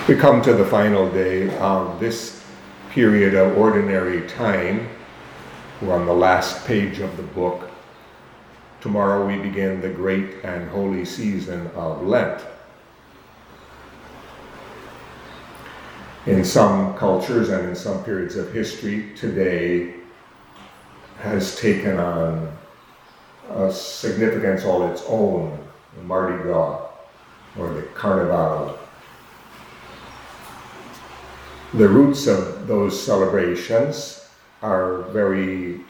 We come to the final day of this period of ordinary time. We're on the last page of the book. Tomorrow we begin the great and holy season of Lent. In some cultures and in some periods of history, today has taken on a significance all its own, the Mardi Gras or the Carnival. The roots of those celebrations are very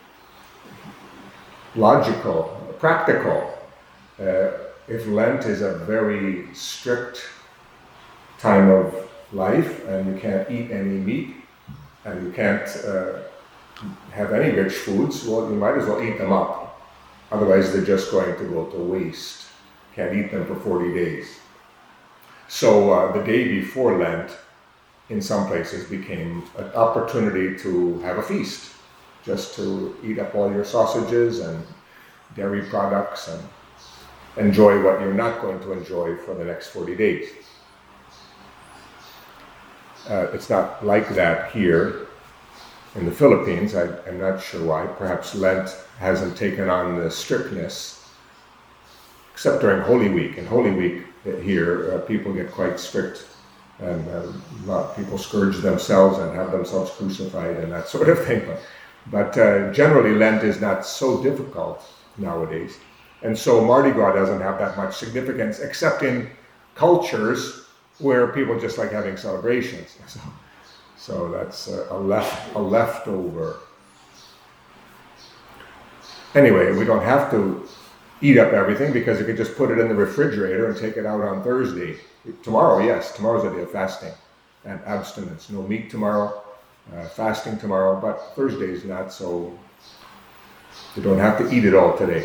logical, practical. If Lent is a very strict time of life and you can't eat any meat and you can't have any rich foods, well, you might as well eat them up. Otherwise, they're just going to go to waste. Can't eat them for 40 days. So the day before Lent, in some places, became an opportunity to have a feast, just to eat up all your sausages and dairy products and enjoy what you're not going to enjoy for the next 40 days. It's not like that here in the Philippines. I'm not sure why. Perhaps Lent hasn't taken on the strictness, except during Holy Week. In Holy Week here, people get quite strict. And a lot of people scourge themselves and have themselves crucified and that sort of thing. But generally, Lent is not so difficult nowadays. And so Mardi Gras doesn't have that much significance, except in cultures where people just like having celebrations. So that's a leftover. Anyway, we don't have to eat up everything because you could just put it in the refrigerator and take it out on Thursday. Tomorrow, yes, tomorrow's a day of fasting and abstinence. No meat tomorrow, fasting tomorrow, but Thursday is not, so you don't have to eat it all today.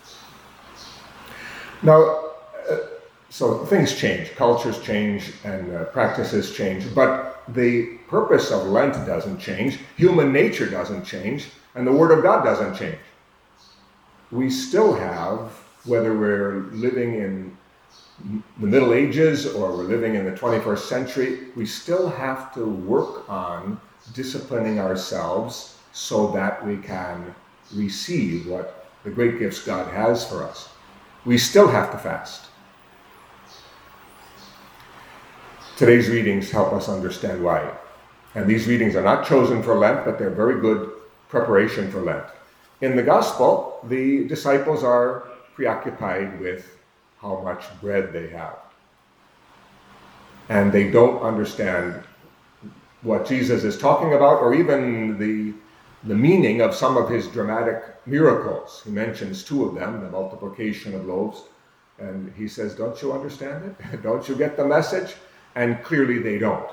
Now, so things change, cultures change, and practices change, but the purpose of Lent doesn't change, human nature doesn't change, and the Word of God doesn't change. We still have, whether we're living in the Middle Ages or we're living in the 21st century, we still have to work on disciplining ourselves so that we can receive what the great gifts God has for us. We still have to fast. Today's readings help us understand why. And these readings are not chosen for Lent, but they're very good preparation for Lent. In the Gospel, the disciples are preoccupied with how much bread they have. And they don't understand what Jesus is talking about, or even the meaning of some of his dramatic miracles. He mentions two of them, the multiplication of loaves, and he says, don't you understand it? Don't you get the message? And clearly they don't.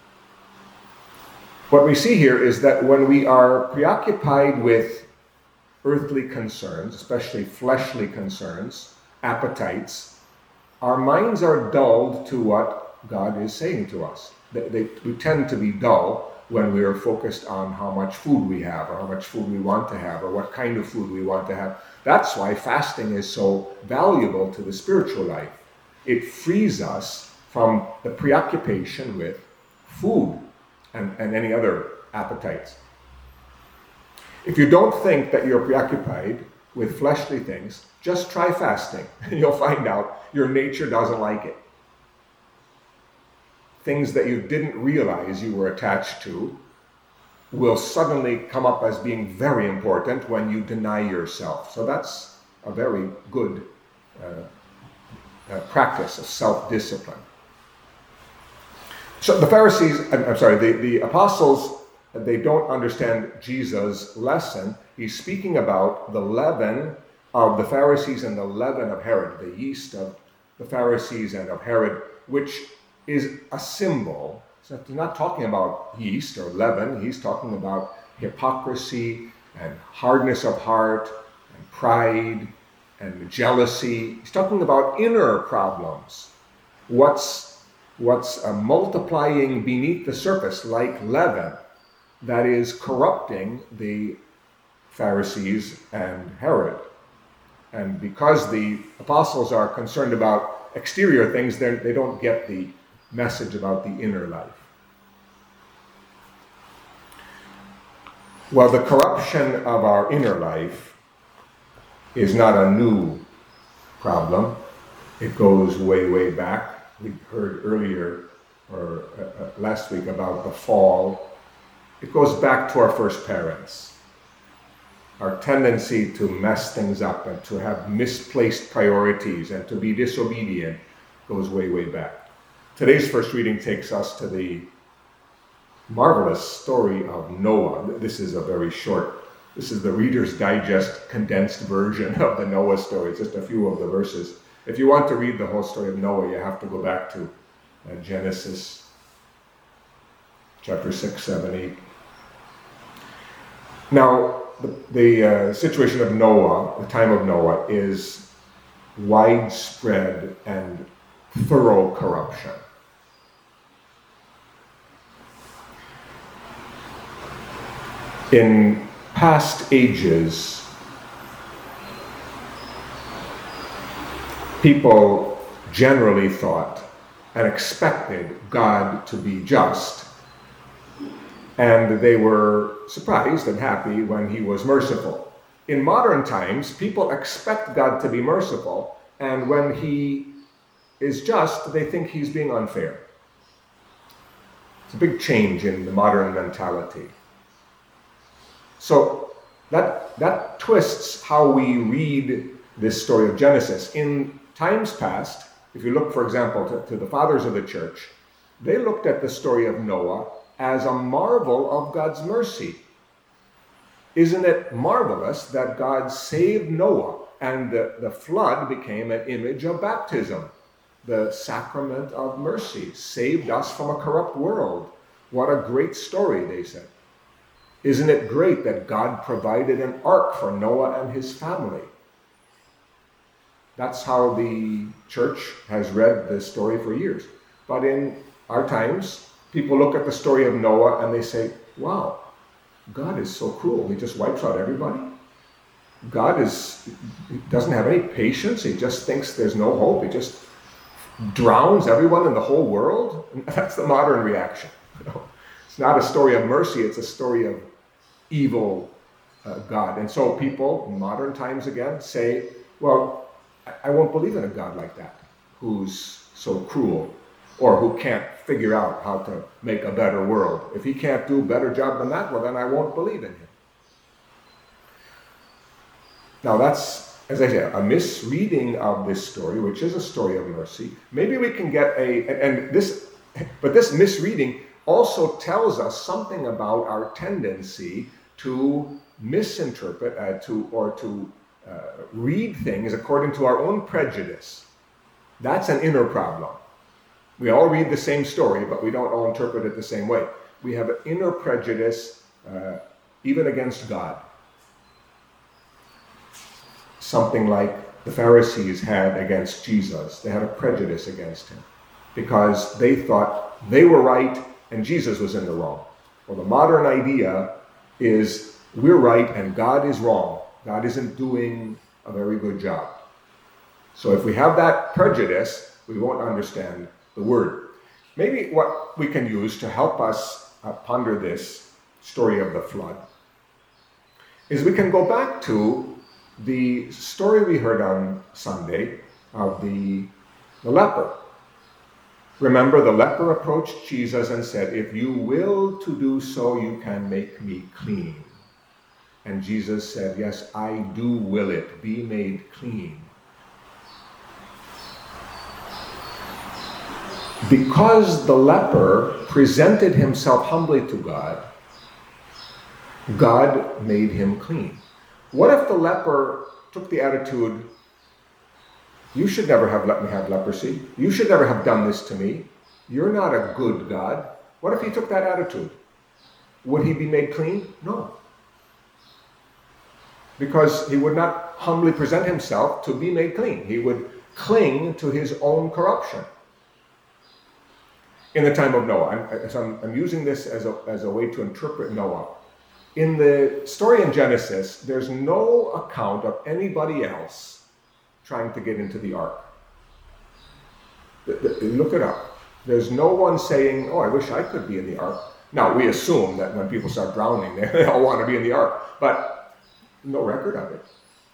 What we see here is that when we are preoccupied with earthly concerns, especially fleshly concerns, appetites, our minds are dulled to what God is saying to us. We tend to be dull when we are focused on how much food we have, or how much food we want to have, or what kind of food we want to have. That's why fasting is so valuable to the spiritual life. It frees us from the preoccupation with food and any other appetites. If you don't think that you're preoccupied with fleshly things, just try fasting. You'll find out your nature doesn't like it. Things that you didn't realize you were attached to will suddenly come up as being very important when you deny yourself. So that's a very good practice of self-discipline. So the Pharisees, the apostles, they don't understand Jesus' lesson. He's speaking about the leaven of the Pharisees and the leaven of Herod, the yeast of the Pharisees and of Herod, which is a symbol. So he's not talking about yeast or leaven. He's talking about hypocrisy and hardness of heart and pride and jealousy. He's talking about inner problems. What's multiplying beneath the surface like leaven that is corrupting the Pharisees and Herod. And because the apostles are concerned about exterior things, they don't get the message about the inner life. Well, the corruption of our inner life is not a new problem. It goes way, way back. We heard earlier, or last week, about the fall. It goes back to our first parents. Our tendency to mess things up and to have misplaced priorities and to be disobedient goes way, way back. Today's first reading takes us to the marvelous story of Noah. This is the Reader's Digest condensed version of the Noah story, just a few of the verses. If you want to read the whole story of Noah, you have to go back to Genesis chapter 6, 7, 8. Now, the situation of Noah, the time of Noah, is widespread and thorough corruption. In past ages, people generally thought and expected God to be just, and they were surprised and happy when he was merciful. In modern times, people expect God to be merciful, and when he is just, they think he's being unfair. It's a big change in the modern mentality. So that twists how we read this story of Genesis. In times past, if you look, for example, to the fathers of the church, they looked at the story of Noah as a marvel of God's mercy. Isn't it marvelous that God saved Noah and the flood became an image of baptism? The sacrament of mercy saved us from a corrupt world. What a great story, they said. Isn't it great that God provided an ark for Noah and his family? That's how the church has read this story for years. But in our times, people look at the story of Noah and they say, wow, God is so cruel. He just wipes out everybody. God doesn't have any patience. He just thinks there's no hope. He just drowns everyone in the whole world. And that's the modern reaction. It's not a story of mercy. It's a story of evil God. And so people, in modern times again, say, well, I won't believe in a God like that, who's so cruel, or who can't figure out how to make a better world. If he can't do a better job than that, well, then I won't believe in him. Now that's, as I said, a misreading of this story, which is a story of mercy. Maybe we can get but this misreading also tells us something about our tendency to misinterpret, to read things according to our own prejudice. That's an inner problem. We all read the same story, but we don't all interpret it the same way. We have an inner prejudice, even against God. Something like the Pharisees had against Jesus. They had a prejudice against him because they thought they were right and Jesus was in the wrong. Well, the modern idea is we're right and God is wrong. God isn't doing a very good job. So if we have that prejudice, we won't understand the word. Maybe what we can use to help us ponder this story of the flood is we can go back to the story we heard on Sunday of the leper. Remember, the leper approached Jesus and said, if you will to do so, you can make me clean. And Jesus said, yes, I do will it, be made clean. Because the leper presented himself humbly to God, God made him clean. What if the leper took the attitude, you should never have let me have leprosy. You should never have done this to me. You're not a good God. What if he took that attitude? Would he be made clean? No. Because he would not humbly present himself to be made clean. He would cling to his own corruption. In the time of Noah, I'm using this as a way to interpret Noah. In the story in Genesis, there's no account of anybody else trying to get into the ark. Look it up. There's no one saying, oh, I wish I could be in the ark. Now, we assume that when people start drowning, they all want to be in the ark, but no record of it.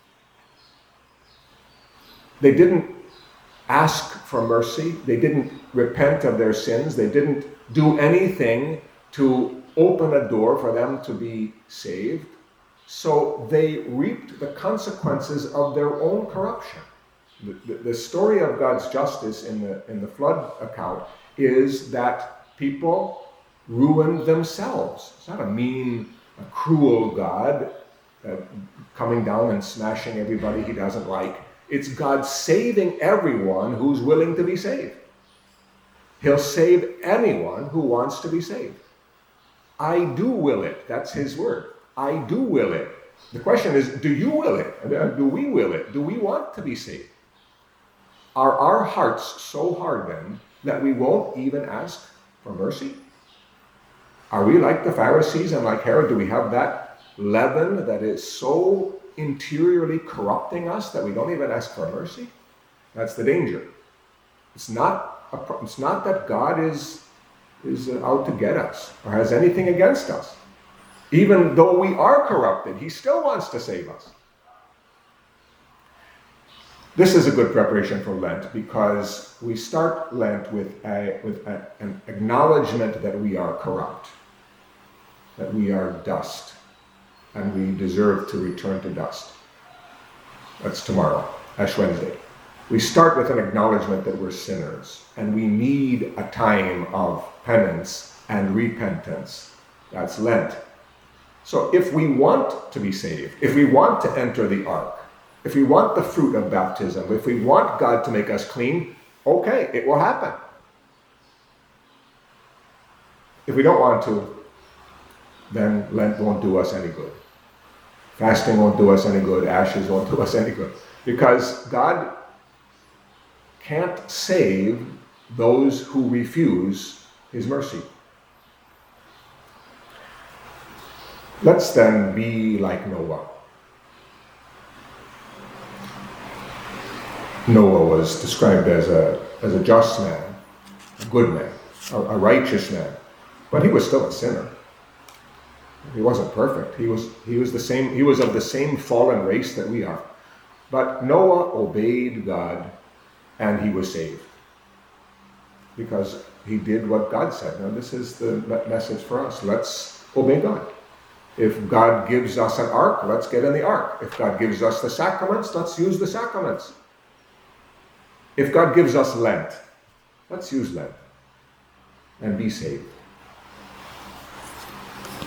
They didn't ask for mercy. They didn't repent of their sins. They didn't do anything to open a door for them to be saved. So they reaped the consequences of their own corruption. The story of God's justice in the flood account is that people ruined themselves. It's not a mean, a cruel God coming down and smashing everybody he doesn't like. It's God saving everyone who's willing to be saved. He'll save anyone who wants to be saved. I do will it. That's his word. I do will it. The question is, do you will it? Do we will it? Do we want to be saved? Are our hearts so hardened that we won't even ask for mercy? Are we like the Pharisees and like Herod? Do we have that leaven that is so interiorly corrupting us that we don't even ask for mercy? That's the danger. It's not that God is out to get us or has anything against us. Even though we are corrupted, he still wants to save us. This is a good preparation for Lent because we start Lent with an acknowledgement that we are corrupt, that we are dust, and we deserve to return to dust. That's tomorrow, Ash Wednesday. We start with an acknowledgement that we're sinners, and we need a time of penance and repentance. That's Lent. So if we want to be saved, if we want to enter the ark, if we want the fruit of baptism, if we want God to make us clean, okay, it will happen. If we don't want to, then Lent won't do us any good. Fasting won't do us any good. Ashes won't do us any good. Because God can't save those who refuse his mercy. Let's then be like Noah. Noah was described as a just man, a good man, a righteous man, but he was still a sinner. He wasn't perfect. He was of the same fallen race that we are. But Noah obeyed God and he was saved because he did what God said. Now this is the message for us. Let's obey God. If God gives us an ark, let's get in the ark. If God gives us the sacraments, let's use the sacraments. If God gives us Lent, let's use Lent and be saved.